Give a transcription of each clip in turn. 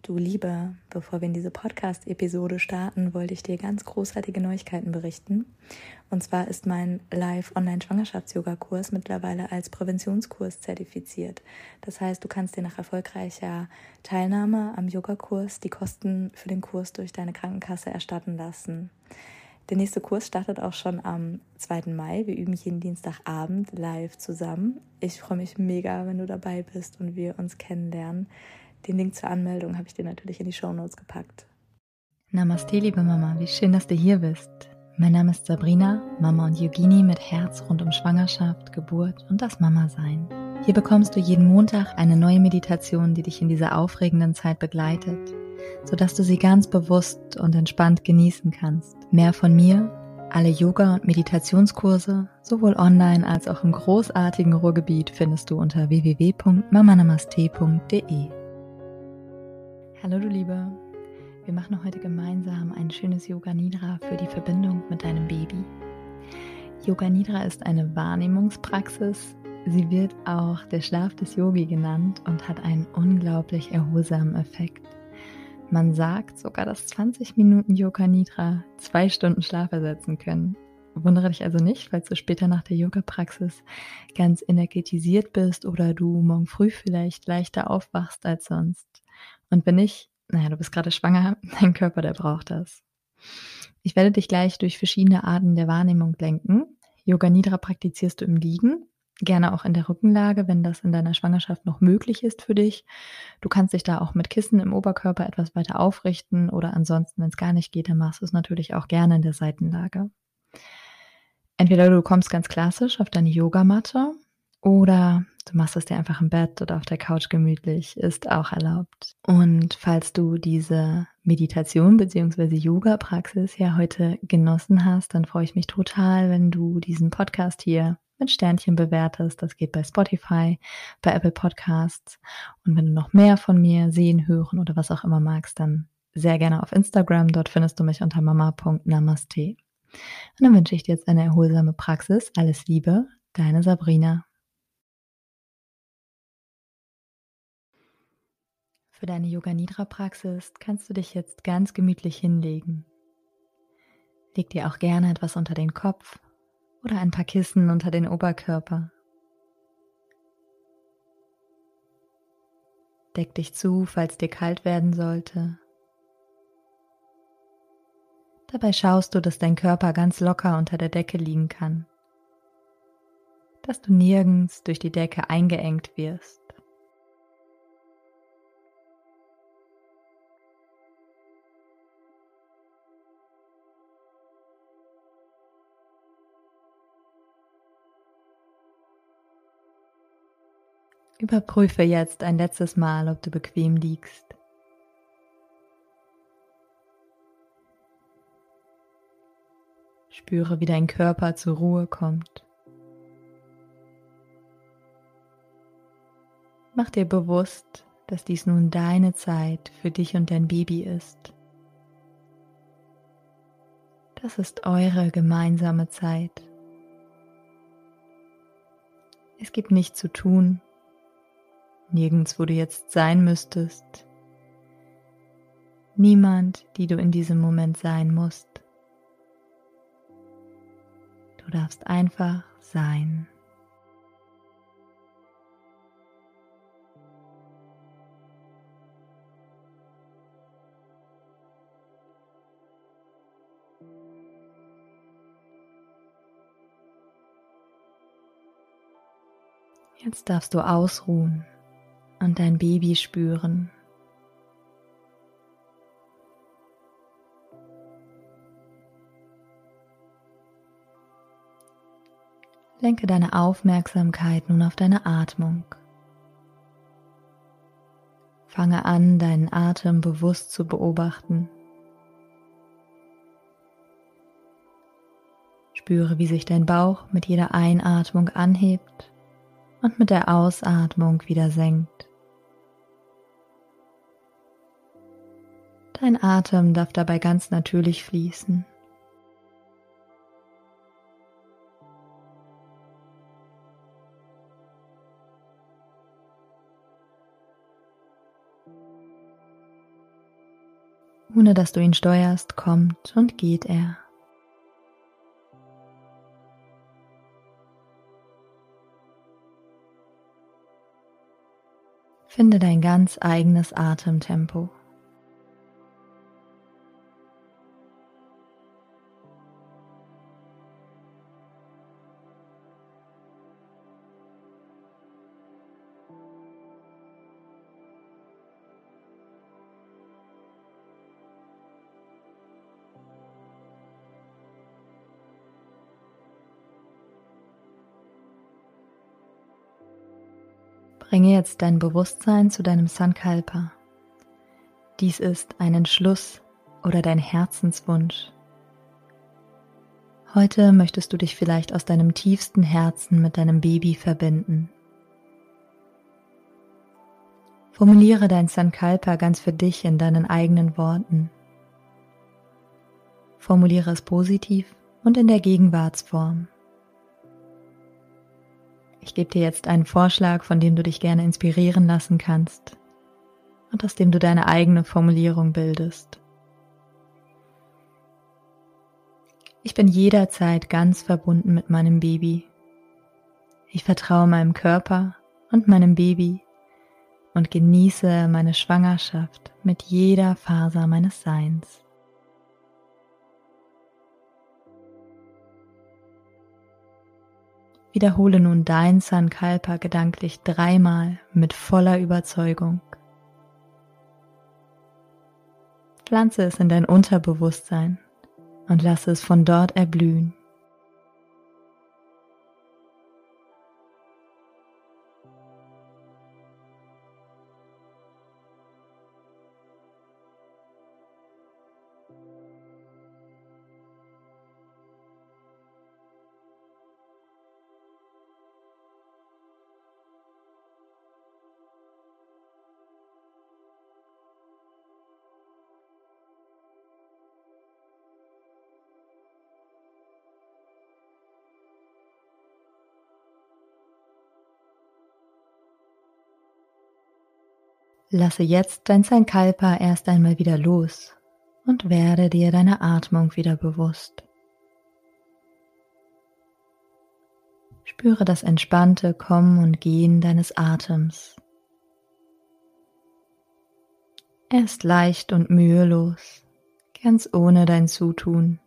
Du Liebe, bevor wir in diese Podcast-Episode starten, wollte ich dir ganz großartige Neuigkeiten berichten. Und zwar ist mein Live-Online-Schwangerschafts-Yoga-Kurs mittlerweile als Präventionskurs zertifiziert. Das heißt, du kannst dir nach erfolgreicher Teilnahme am Yogakurs die Kosten für den Kurs durch deine Krankenkasse erstatten lassen. Der nächste Kurs startet auch schon am 2. Mai. Wir üben jeden Dienstagabend live zusammen. Ich freue mich mega, wenn du dabei bist und wir uns kennenlernen. Den Link zur Anmeldung habe ich dir natürlich in die Shownotes gepackt. Namaste, liebe Mama, wie schön, dass du hier bist. Mein Name ist Sabrina, Mama und Yogini mit Herz rund um Schwangerschaft, Geburt und das Mama-Sein. Hier bekommst du jeden Montag eine neue Meditation, die dich in dieser aufregenden Zeit begleitet, sodass du sie ganz bewusst und entspannt genießen kannst. Mehr von mir, alle Yoga- und Meditationskurse, sowohl online als auch im großartigen Ruhrgebiet, findest du unter www.mamanamaste.de. Hallo du Liebe, wir machen heute gemeinsam ein schönes Yoga Nidra für die Verbindung mit deinem Baby. Yoga Nidra ist eine Wahrnehmungspraxis. Sie wird auch der Schlaf des Yogi genannt und hat einen unglaublich erholsamen Effekt. Man sagt sogar, dass 20 Minuten Yoga Nidra 2 Stunden Schlaf ersetzen können. Wundere dich also nicht, falls du später nach der Yoga-Praxis ganz energetisiert bist oder du morgen früh vielleicht leichter aufwachst als sonst. Und wenn nicht, du bist gerade schwanger, dein Körper, der braucht das. Ich werde dich gleich durch verschiedene Arten der Wahrnehmung lenken. Yoga Nidra praktizierst du im Liegen, gerne auch in der Rückenlage, wenn das in deiner Schwangerschaft noch möglich ist für dich. Du kannst dich da auch mit Kissen im Oberkörper etwas weiter aufrichten oder ansonsten, wenn es gar nicht geht, dann machst du es natürlich auch gerne in der Seitenlage. Entweder du kommst ganz klassisch auf deine Yogamatte oder du machst es dir einfach im Bett oder auf der Couch gemütlich, ist auch erlaubt. Und falls du diese Meditation bzw. Yoga-Praxis ja heute genossen hast, dann freue ich mich total, wenn du diesen Podcast hier mit Sternchen bewertest. Das geht bei Spotify, bei Apple Podcasts. Und wenn du noch mehr von mir sehen, hören oder was auch immer magst, dann sehr gerne auf Instagram. Dort findest du mich unter mama.namaste. Und dann wünsche ich dir jetzt eine erholsame Praxis. Alles Liebe, deine Sabrina. Für deine Yoga-Nidra-Praxis kannst du dich jetzt ganz gemütlich hinlegen. Leg dir auch gerne etwas unter den Kopf oder ein paar Kissen unter den Oberkörper. Deck dich zu, falls dir kalt werden sollte. Dabei schaust du, dass dein Körper ganz locker unter der Decke liegen kann, dass du nirgends durch die Decke eingeengt wirst. Überprüfe jetzt ein letztes Mal, ob du bequem liegst. Spüre, wie dein Körper zur Ruhe kommt. Mach dir bewusst, dass dies nun deine Zeit für dich und dein Baby ist. Das ist eure gemeinsame Zeit. Es gibt nichts zu tun, nirgends, wo du jetzt sein müsstest. Niemand, die du in diesem Moment sein musst. Du darfst einfach sein. Jetzt darfst du ausruhen und dein Baby spüren. Lenke deine Aufmerksamkeit nun auf deine Atmung. Fange an, deinen Atem bewusst zu beobachten. Spüre, wie sich dein Bauch mit jeder Einatmung anhebt und mit der Ausatmung wieder senkt. Dein Atem darf dabei ganz natürlich fließen. Ohne dass du ihn steuerst, kommt und geht er. Finde dein ganz eigenes Atemtempo. Bringe jetzt dein Bewusstsein zu deinem Sankalpa. Dies ist ein Entschluss oder dein Herzenswunsch. Heute möchtest du dich vielleicht aus deinem tiefsten Herzen mit deinem Baby verbinden. Formuliere dein Sankalpa ganz für dich in deinen eigenen Worten. Formuliere es positiv und in der Gegenwartsform. Ich gebe dir jetzt einen Vorschlag, von dem du dich gerne inspirieren lassen kannst und aus dem du deine eigene Formulierung bildest. Ich bin jederzeit ganz verbunden mit meinem Baby. Ich vertraue meinem Körper und meinem Baby und genieße meine Schwangerschaft mit jeder Faser meines Seins. Wiederhole nun dein Sankalpa gedanklich 3-mal mit voller Überzeugung. Pflanze es in dein Unterbewusstsein und lasse es von dort erblühen. Lasse jetzt dein Sankalpa erst einmal wieder los und werde dir deiner Atmung wieder bewusst. Spüre das entspannte Kommen und Gehen deines Atems. Er ist leicht und mühelos, ganz ohne dein Zutun.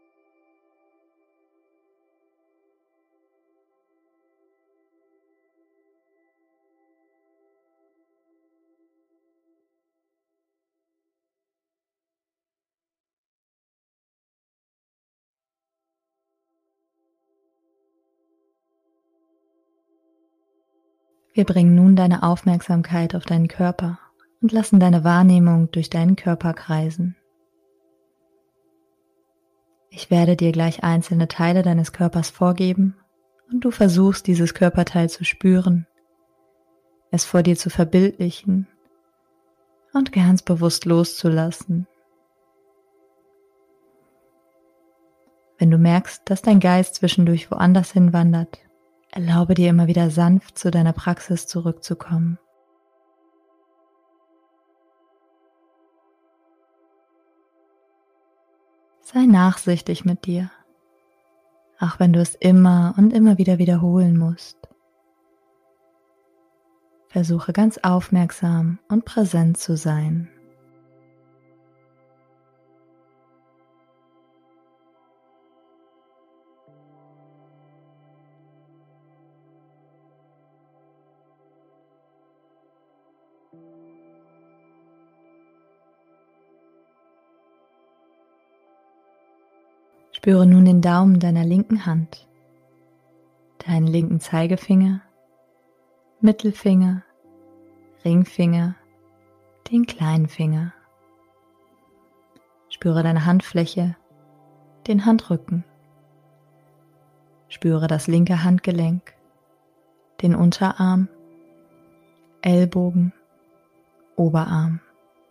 Wir bringen nun deine Aufmerksamkeit auf deinen Körper und lassen deine Wahrnehmung durch deinen Körper kreisen. Ich werde dir gleich einzelne Teile deines Körpers vorgeben und du versuchst, dieses Körperteil zu spüren, es vor dir zu verbildlichen und ganz bewusst loszulassen. Wenn du merkst, dass dein Geist zwischendurch woanders hinwandert, erlaube dir immer wieder sanft zu deiner Praxis zurückzukommen. Sei nachsichtig mit dir, auch wenn du es immer und immer wieder wiederholen musst. Versuche ganz aufmerksam und präsent zu sein. Spüre nun den Daumen deiner linken Hand, deinen linken Zeigefinger, Mittelfinger, Ringfinger, den kleinen Finger. Spüre deine Handfläche, den Handrücken. Spüre das linke Handgelenk, den Unterarm, Ellbogen, Oberarm,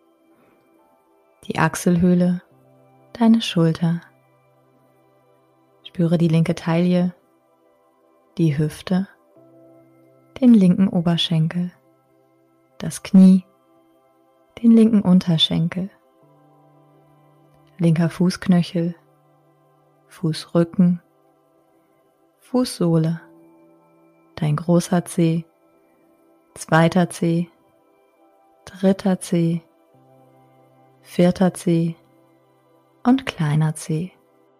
die Achselhöhle, deine Schulter. Spüre die linke Taille, die Hüfte, den linken Oberschenkel, das Knie, den linken Unterschenkel, linker Fußknöchel, Fußrücken, Fußsohle, dein großer Zeh, zweiter Zeh, dritter Zeh, vierter Zeh und kleiner Zeh.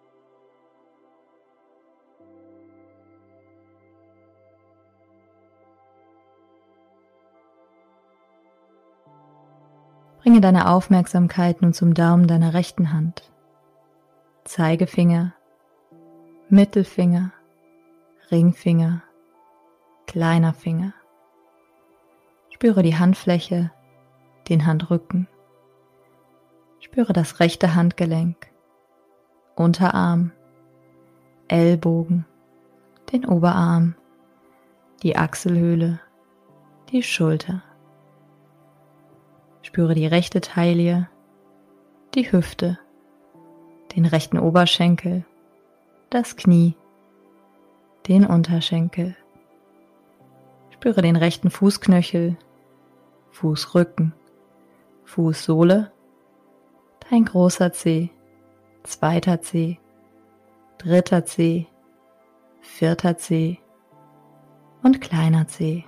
Bringe deine Aufmerksamkeit nun zum Daumen deiner rechten Hand. Zeigefinger, Mittelfinger, Ringfinger, kleiner Finger. Spüre die Handfläche, den Handrücken. Spüre das rechte Handgelenk, Unterarm, Ellbogen, den Oberarm, die Achselhöhle, die Schulter. Spüre die rechte Taille, die Hüfte, den rechten Oberschenkel, das Knie, den Unterschenkel. Spüre den rechten Fußknöchel, Fußrücken, Fußsohle, dein großer Zeh, zweiter Zeh, dritter Zeh, vierter Zeh und kleiner Zeh.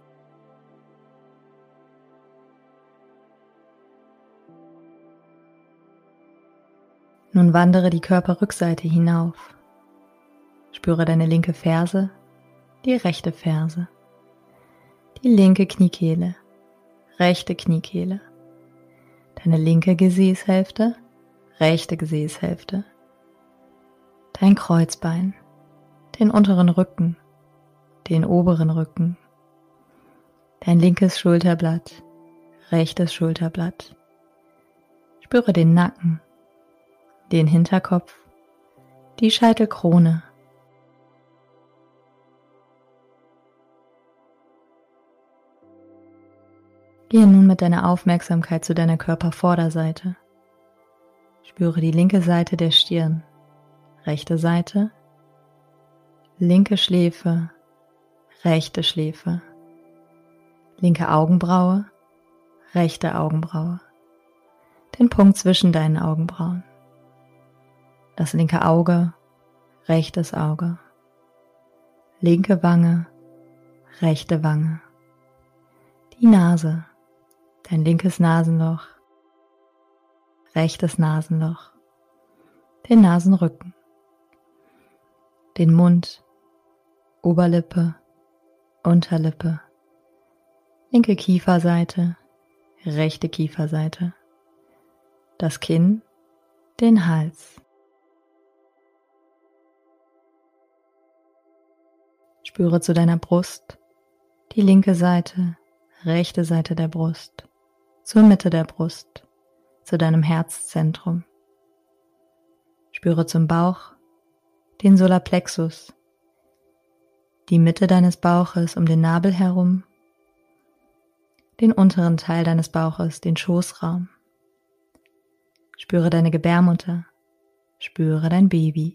Nun wandere die Körperrückseite hinauf. Spüre deine linke Ferse, die rechte Ferse, die linke Kniekehle, rechte Kniekehle, deine linke Gesäßhälfte, rechte Gesäßhälfte, dein Kreuzbein, den unteren Rücken, den oberen Rücken, dein linkes Schulterblatt, rechtes Schulterblatt. Spüre den Nacken, den Hinterkopf, die Scheitelkrone. Gehe nun mit deiner Aufmerksamkeit zu deiner Körpervorderseite. Spüre die linke Seite der Stirn, rechte Seite, linke Schläfe, rechte Schläfe, linke Augenbraue, rechte Augenbraue, den Punkt zwischen deinen Augenbrauen, das linke Auge, rechtes Auge, linke Wange, rechte Wange, die Nase, dein linkes Nasenloch, rechtes Nasenloch, den Nasenrücken, den Mund, Oberlippe, Unterlippe, linke Kieferseite, rechte Kieferseite, das Kinn, den Hals. Spüre zu deiner Brust, die linke Seite, rechte Seite der Brust, zur Mitte der Brust, zu deinem Herzzentrum. Spüre zum Bauch, den Solarplexus, die Mitte deines Bauches um den Nabel herum, den unteren Teil deines Bauches, den Schoßraum. Spüre deine Gebärmutter, spüre dein Baby.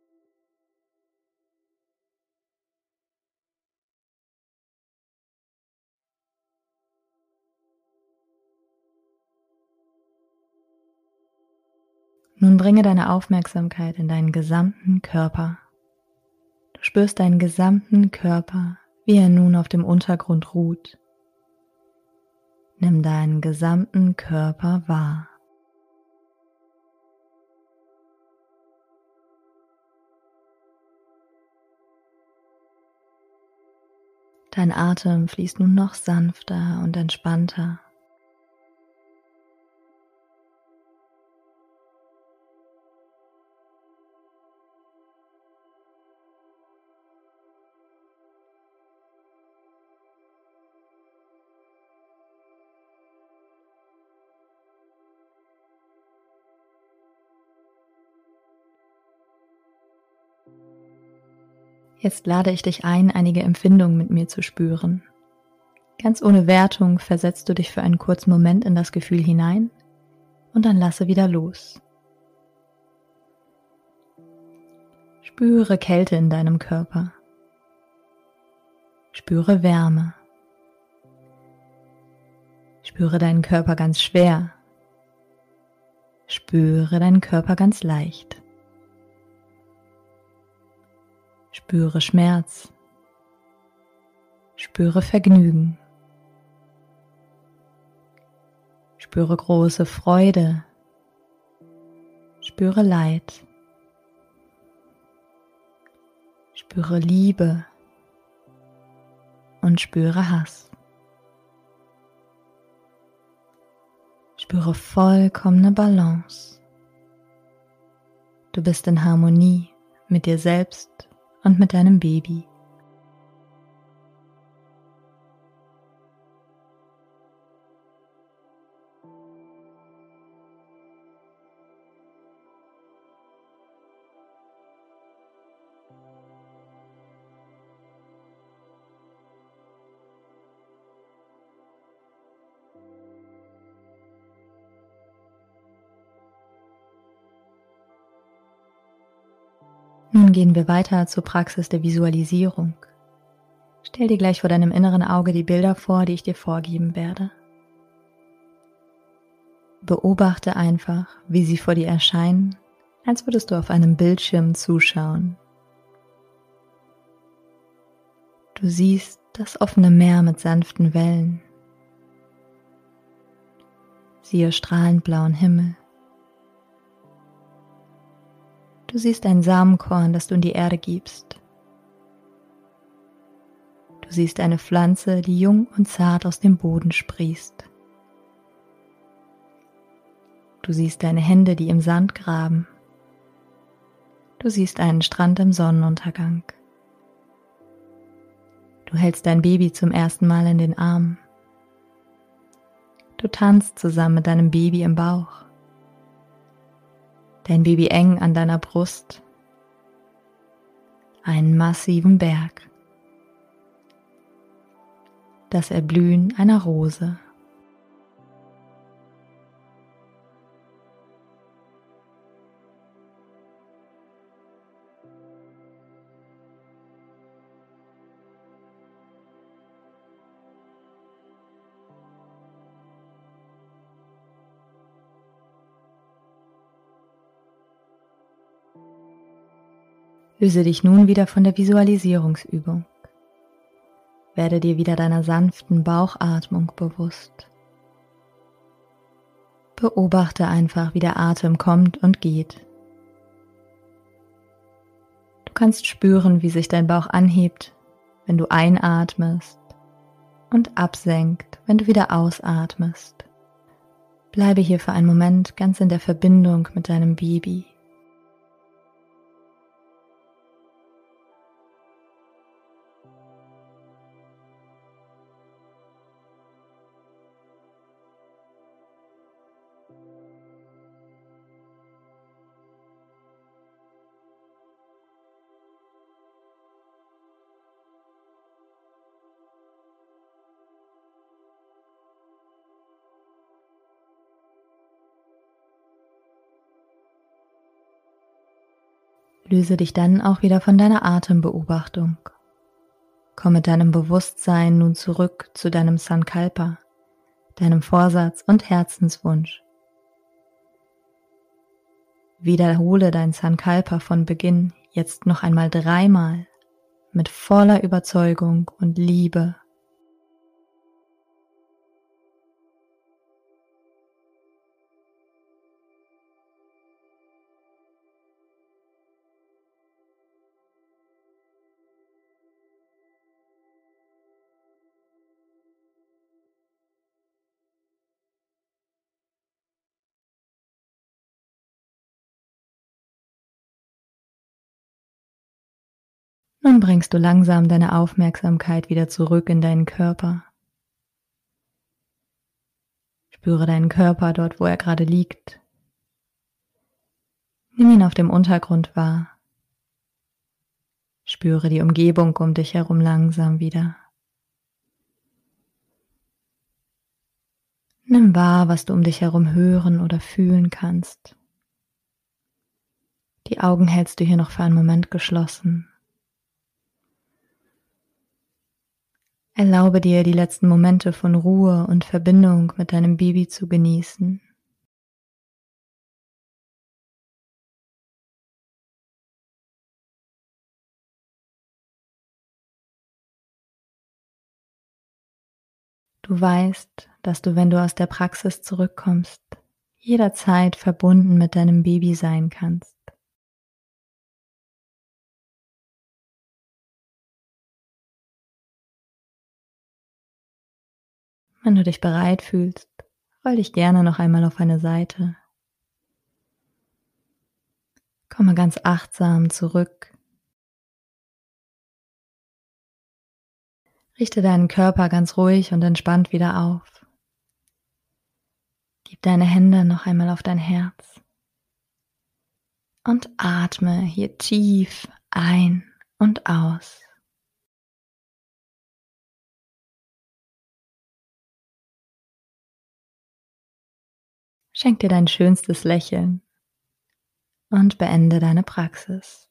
Nun bringe deine Aufmerksamkeit in deinen gesamten Körper. Du spürst deinen gesamten Körper, wie er nun auf dem Untergrund ruht. Nimm deinen gesamten Körper wahr. Dein Atem fließt nun noch sanfter und entspannter. Jetzt lade ich dich ein, einige Empfindungen mit mir zu spüren. Ganz ohne Wertung versetzt du dich für einen kurzen Moment in das Gefühl hinein und dann lasse wieder los. Spüre Kälte in deinem Körper. Spüre Wärme. Spüre deinen Körper ganz schwer. Spüre deinen Körper ganz leicht. Spüre Schmerz. Spüre Vergnügen. Spüre große Freude. Spüre Leid. Spüre Liebe und spüre Hass. Spüre vollkommene Balance. Du bist in Harmonie mit dir selbst und mit deinem Baby. Nun gehen wir weiter zur Praxis der Visualisierung. Stell dir gleich vor deinem inneren Auge die Bilder vor, die ich dir vorgeben werde. Beobachte einfach, wie sie vor dir erscheinen, als würdest du auf einem Bildschirm zuschauen. Du siehst das offene Meer mit sanften Wellen. Siehe strahlend blauen Himmel. Du siehst ein Samenkorn, das du in die Erde gibst. Du siehst eine Pflanze, die jung und zart aus dem Boden sprießt. Du siehst deine Hände, die im Sand graben. Du siehst einen Strand im Sonnenuntergang. Du hältst dein Baby zum ersten Mal in den Armen. Du tanzt zusammen mit deinem Baby im Bauch. Dein Baby eng an deiner Brust. Einen massiven Berg. Das Erblühen einer Rose. Löse dich nun wieder von der Visualisierungsübung. Werde dir wieder deiner sanften Bauchatmung bewusst. Beobachte einfach, wie der Atem kommt und geht. Du kannst spüren, wie sich dein Bauch anhebt, wenn du einatmest und absenkt, wenn du wieder ausatmest. Bleibe hier für einen Moment ganz in der Verbindung mit deinem Baby. Löse dich dann auch wieder von deiner Atembeobachtung. Komm mit deinem Bewusstsein nun zurück zu deinem Sankalpa, deinem Vorsatz und Herzenswunsch. Wiederhole dein Sankalpa von Beginn jetzt noch einmal 3-mal mit voller Überzeugung und Liebe. Nun bringst du langsam deine Aufmerksamkeit wieder zurück in deinen Körper. Spüre deinen Körper dort, wo er gerade liegt. Nimm ihn auf dem Untergrund wahr. Spüre die Umgebung um dich herum langsam wieder. Nimm wahr, was du um dich herum hören oder fühlen kannst. Die Augen hältst du hier noch für einen Moment geschlossen. Erlaube dir, die letzten Momente von Ruhe und Verbindung mit deinem Baby zu genießen. Du weißt, dass du, wenn du aus der Praxis zurückkommst, jederzeit verbunden mit deinem Baby sein kannst. Wenn du dich bereit fühlst, roll dich gerne noch einmal auf eine Seite. Komme ganz achtsam zurück. Richte deinen Körper ganz ruhig und entspannt wieder auf. Gib deine Hände noch einmal auf dein Herz. Und atme hier tief ein und aus. Schenk dir dein schönstes Lächeln und beende deine Praxis.